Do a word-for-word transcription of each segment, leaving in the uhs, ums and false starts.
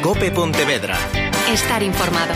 COPE Pontevedra. Estar informado.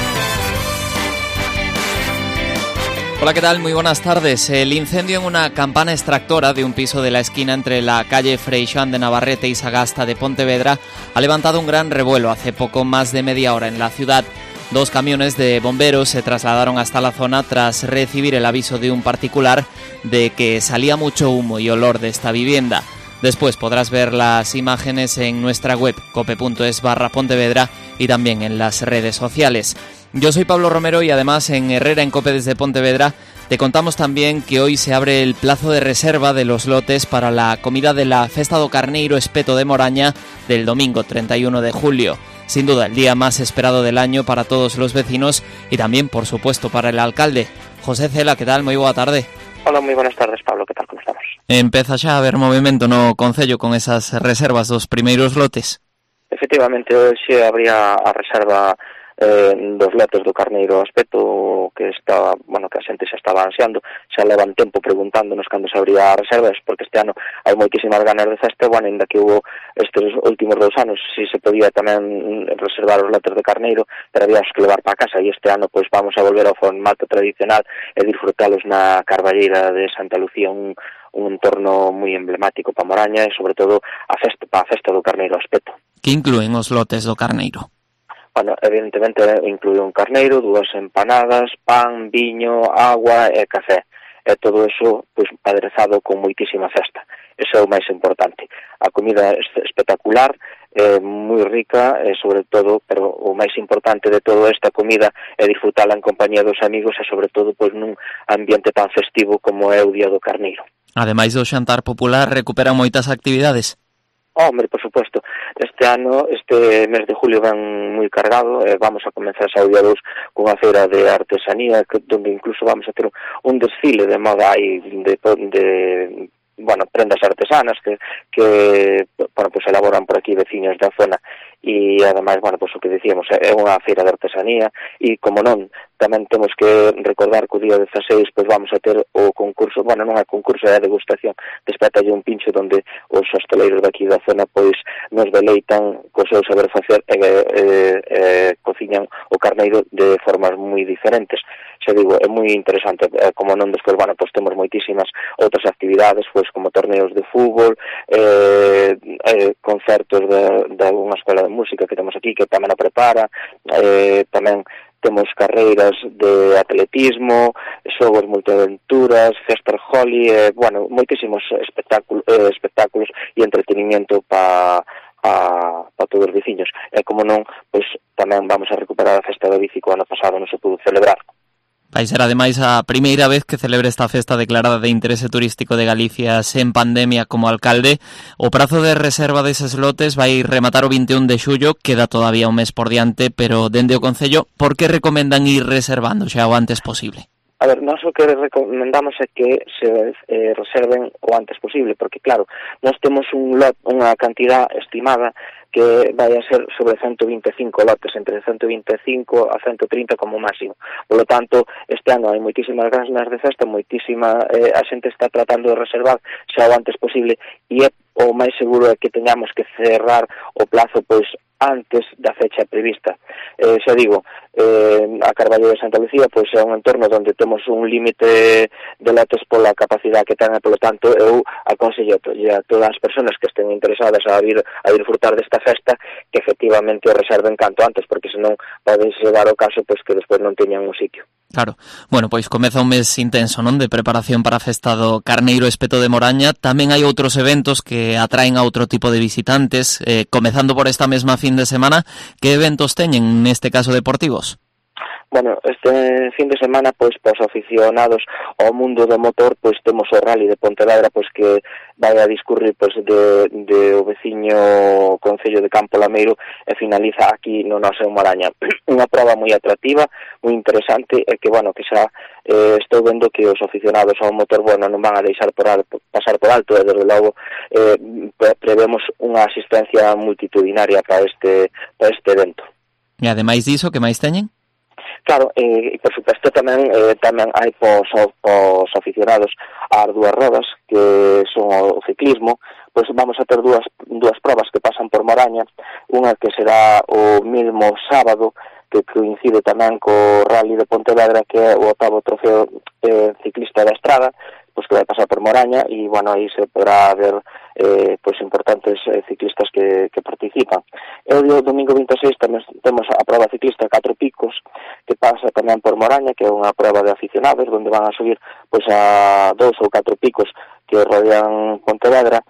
Hola, ¿qué tal? Muy buenas tardes. El incendio en una campana extractora de un piso de la esquina entre la calle Freixán de Navarrete y Sagasta de Pontevedra ha levantado un gran revuelo hace poco más de media hora en la ciudad. Dos camiones de bomberos se trasladaron hasta la zona tras recibir el aviso de un particular de que salía mucho humo y olor de esta vivienda. Después podrás ver las imágenes en nuestra web cope.es barra Pontevedra y también en las redes sociales. Yo soy Pablo Romero y además en Herrera en Cope desde Pontevedra te contamos también que hoy se abre el plazo de reserva de los lotes para la comida de la Festa do Carneiro Espeto de Moraña del domingo treinta y uno de julio. Sin duda el día más esperado del año para todos los vecinos y también, por supuesto, para el alcalde. José Cela, ¿qué tal? Moi boa tarde. Hola, moi buenas tardes, Pablo, ¿qué tal? Como estamos? Empeza xa a haber movimento no Concello con esas reservas dos primeiros lotes? Efectivamente, hoxe habría a reserva eh, dos lotes do Carneiro Espeto que está, bueno, que a xente xa estaba ansiando, xa levan tempo preguntándonos cando se abría a reserva, porque este ano hai moitísimas ganas de festa, bueno, ainda que hubo estes últimos dous anos, si se podía tamén reservar os lotes de Carneiro, pero habíamos que levar para casa, e este ano pois vamos a volver ao formato tradicional e disfrutalos na Carballeira de Santa Lucía, un un entorno moi emblemático para Moraña e sobre todo a festa, para a festa do Carneiro Espeto. Que inclúen os lotes do Carneiro? Bueno, evidentemente inclúe un carneiro, dúas empanadas, pan, viño, agua e café. E todo eso, pois, aderezado con moitísima festa. Eso é o máis importante. A comida é espectacular, é moi rica, e sobre todo, pero o máis importante de toda esta comida é disfrutala en compañía dos amigos e sobre todo, pois, nun ambiente tan festivo como é o Día do Carneiro. Ademais do xantar popular, recuperan moitas actividades? Hombre, por suposto, este ano, este mes de julio ven moi cargado, eh, vamos a comenzar xa o día dous cunha feira de artesanía, que, donde incluso vamos a ter un desfile de moda aí de, de bueno, prendas artesanas que, que bueno, pues elaboran por aquí veciños da zona e ademais, bueno, pues o que decíamos, é unha feira de artesanía e como non, tamén temos que recordar que o día dezaseis pois vamos a ter o concurso, bueno, non é concurso, é a degustación de Espétalle un pincho donde os hosteleiros daqui da zona pois nos deleitan co seu saber facer e, e, e cociñan o carneiro de formas moi diferentes. Xa digo, é moi interesante, como non despois, bueno, pois temos moitísimas outras actividades, pois como torneos de fútbol, eh, eh, concertos de, de unha escola de música que temos aquí que tamén a prepara, eh, tamén temos carreiras de atletismo, xogos multiaventuras, Fester Holly, eh, bueno, moitísimos espectáculos, eh, espectáculos e entretenimiento para pa, pa todos os veciños. E como non, pois tamén vamos a recuperar a festa da bici que o ano pasado non se pudo celebrar. Vai ser ademais a primeira vez que celebre esta festa declarada de interese turístico de Galicia sen pandemia como alcalde. O prazo de reserva deses lotes vai rematar o vinte e un de xullo, queda todavía un mes por diante, pero dende o Concello, por que recomendan ir reservando xa o antes posible? A ver, nós o que recomendamos é que se eh, reserven o antes posible, porque claro, nós temos un lot, unha cantidad estimada que vai a ser sobre ciento vinte e cinco lotes, entre ciento vinte e cinco a ciento trinta como máximo. Por lo tanto, este ano hai moitísimas ganas de festa, moitísima, eh, a xente está tratando de reservar xa o antes posible e é o máis seguro é que teñamos que cerrar o plazo pois antes da fecha prevista. Eh, xa digo, eh, a Carballeira de Santa Lucía pois é un entorno onde temos un límite de lotes pola capacidade que ten, e polo tanto eu aconsello a todas as persoas que estén interesadas a vir a disfrutar desta festa que efectivamente o reserven canto antes, porque senón pode llevar o caso pois que despois non teñan un sitio. Claro. Bueno, pois comeza un mes intenso, non, de preparación para a festa do Carneiro Espeto de Moraña. Tamén hai outros eventos que atraen a outro tipo de visitantes, eh, comezando por esta mesma fin de semana. Que eventos teñen neste caso deportivos? Bueno, este fin de semana, pois, para os aficionados ao mundo do motor, pois temos o Rally de Pontevedra, pois que vai a discurrir pois de, de o veciño Concello de Campo Lameiro e finaliza aquí no noso Moraña. Unha prova moi atractiva, moi interesante e que, bueno, que xa eh, estou vendo que os aficionados ao motor, bueno, non van a deixar por alto, pasar por alto e, desde logo, eh, prevemos unha asistencia multitudinaria para este, para este evento. E ademais diso, que máis teñen? Claro, e, e por suposto tamén eh, tamén hai pos, pos aficionados ás dúas rodas, que son o ciclismo, pois vamos a ter dúas dúas probas que pasan por Moraña, unha que será o mesmo sábado, que coincide tamén co Rally de Pontevedra, que é o octavo trofeo eh, ciclista da Estrada, pois que vai pasar por Moraña, e, bueno, aí se podrá ver eh, pois importantes eh, ciclistas que, que participan. E o domingo vinte e seis tamén temos a prova ciclista Catro Picos, que pasa tamén por Moraña, que é unha prova de aficionados, onde van a subir pois a dous ou catro picos que rodean Pontevedra,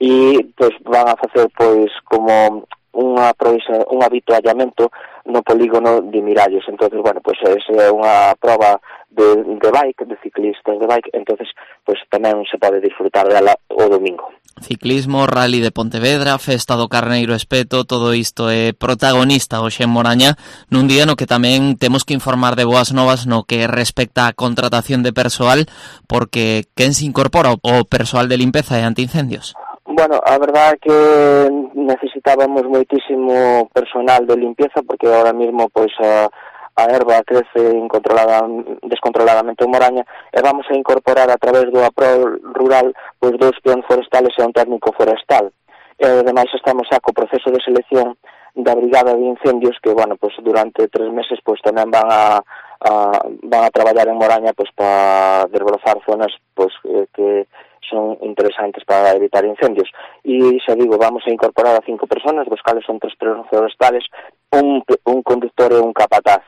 e pois van a facer pois como unha proisa, un habituallamento no polígono de Miralles. Entonces, bueno, pois esa é unha prova de, de bike, de ciclistas de bike, entonces pois tamén se pode disfrutar dela o domingo. Ciclismo, Rally de Pontevedra, Festa do Carneiro Espeto, todo isto é protagonista hoxe en Moraña, nun día no que tamén temos que informar de boas novas no que respecta a contratación de persoal, porque quen se incorpora o persoal de limpeza e antiincendios? Bueno, a verdade é que necesitábamos moitísimo personal de limpieza, porque ahora mismo pois a, a erva crece incontrolada, descontroladamente en Moraña, e vamos a incorporar a través do APRO rural pois dous peóns forestales e un técnico forestal. E ademais estamos xa co proceso de selección da Brigada de Incendios, que, bueno, pois durante tres meses pois tamén van a, a van a traballar en Moraña pois para desbrozar zonas pois que son interesantes para evitar incendios. E xa digo, vamos a incorporar a cinco personas, dos cales son tres peóns forestales, un, un conductor e un capataz.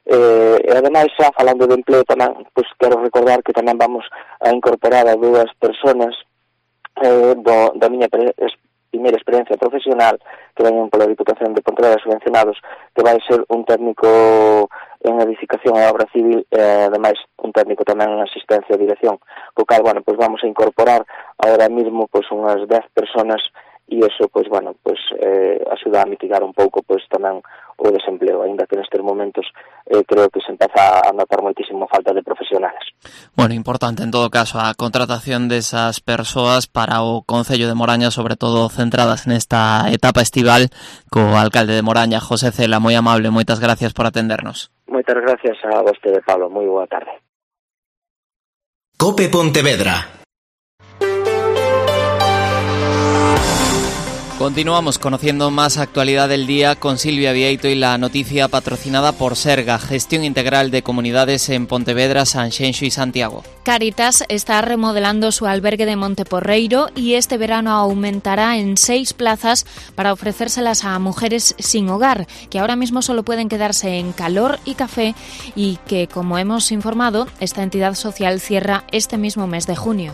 Eh, e ademais, xa falando de empleo tamén, pois quero recordar que tamén vamos a incorporar a dúas personas eh, do, da miña pre, es, primeira experiencia profesional, que veñen pola Diputación de Pontevedra subvencionados, que vai ser un técnico en edificación e obra civil, e ademais un técnico tamén en asistencia e dirección, co cal, bueno, pois vamos a incorporar ahora mismo pois unhas dez personas, e iso, pois, bueno, pois eh, axuda a mitigar un pouco pois tamén o desempleo, aínda que nestes momentos eh, creo que se empeza a notar moitísimo falta de profesionales. Bueno, importante en todo caso a contratación desas persoas para o Concello de Moraña, sobre todo centradas nesta etapa estival, co alcalde de Moraña, José Cela, moi amable, moitas gracias por atendernos. Moitas gracias a vostede, Pablo, moi boa tarde. Cope Pontevedra. Continuamos conociendo más actualidad del día con Silvia Vieito y la noticia patrocinada por Serga, Gestión Integral de Comunidades en Pontevedra, Sanxenxo y Santiago. Cáritas está remodelando su albergue de Monteporreiro y este verano aumentará en seis plazas para ofrecérselas a mujeres sin hogar, que ahora mismo solo pueden quedarse en calor y café, y que, como hemos informado, esta entidad social cierra este mismo mes de junio.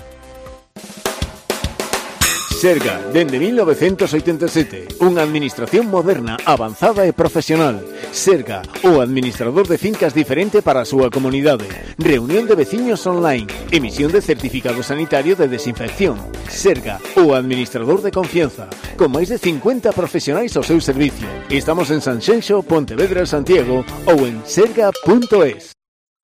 Serga, dende mil novecientos oitenta e sete, unha administración moderna, avanzada e profesional. Serga, o administrador de fincas diferente para a súa comunidade. Reunión de veciños online, emisión de certificado sanitario de desinfección. Serga, o administrador de confianza, con máis de cincuenta profesionais ao seu servicio. Estamos en Sanxenxo, Pontevedra, Santiago ou en serga punto es.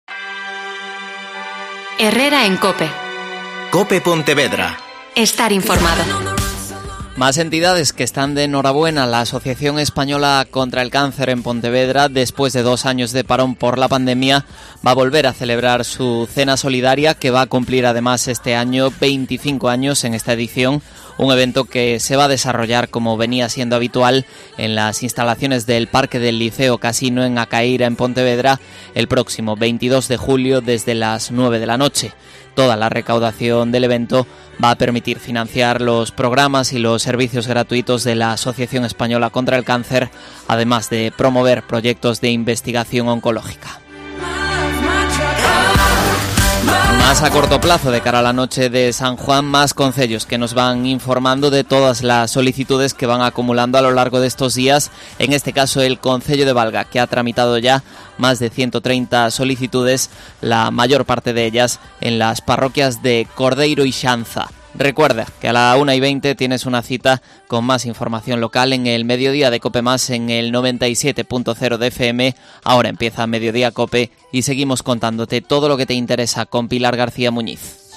Herrera en Cope. Cope Pontevedra. Estar informado. Más entidades que están de enhorabuena. La Asociación Española contra el Cáncer en Pontevedra, después de dos años de parón por la pandemia, va a volver a celebrar su cena solidaria, que va a cumplir además este año veinticinco años en esta edición, un evento que se va a desarrollar, como venía siendo habitual, en las instalaciones del Parque del Liceo Casino en Acaíra, en Pontevedra, el próximo veintidós de julio desde las nueve de la noche. Toda la recaudación del evento va a permitir financiar los programas y los servicios gratuitos de la Asociación Española contra el Cáncer, además de promover proyectos de investigación oncológica. Más a corto plazo, de cara a la noche de San Juan, más concellos que nos van informando de todas las solicitudes que van acumulando a lo largo de estos días. En este caso, el Concello de Valga, que ha tramitado ya más de ciento treinta solicitudes, la mayor parte de ellas en las parroquias de Cordeiro y Xanza. Recuerda que a la una y veinte tienes una cita con más información local en el Mediodía de Cope Más en el noventa y siete punto cero de F M. Ahora empieza Mediodía Cope y seguimos contándote todo lo que te interesa con Pilar García Muñiz.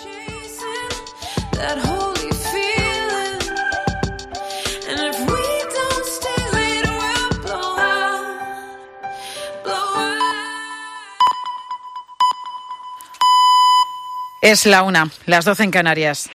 Es la una, las doce en Canarias.